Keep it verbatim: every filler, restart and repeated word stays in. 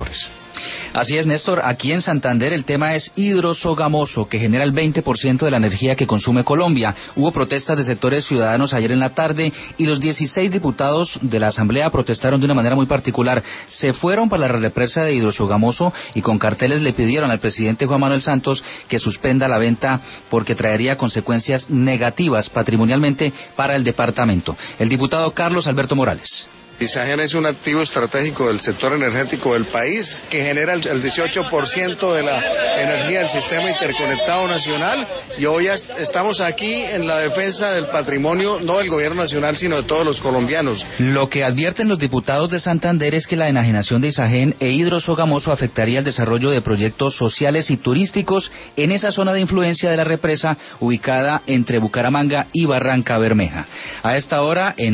Torres. Así es, Néstor. Aquí en Santander el tema es hidrosogamoso, que genera el veinte por ciento de la energía que consume Colombia. Hubo protestas de sectores ciudadanos ayer en la tarde y los dieciséis diputados de la Asamblea protestaron de una manera muy particular. Se fueron para la represa de hidrosogamoso y con carteles le pidieron al presidente Juan Manuel Santos que suspenda la venta porque traería consecuencias negativas patrimonialmente para el departamento. El diputado Carlos Alberto Morales. Isagen es un activo estratégico del sector energético del país que genera el dieciocho por ciento de la energía del sistema interconectado nacional y hoy estamos aquí en la defensa del patrimonio no del gobierno nacional sino de todos los colombianos. Lo que advierten los diputados de Santander es que la enajenación de Isagen e hidrosogamoso afectaría el desarrollo de proyectos sociales y turísticos en esa zona de influencia de la represa ubicada entre Bucaramanga y Barranca Bermeja. A esta hora en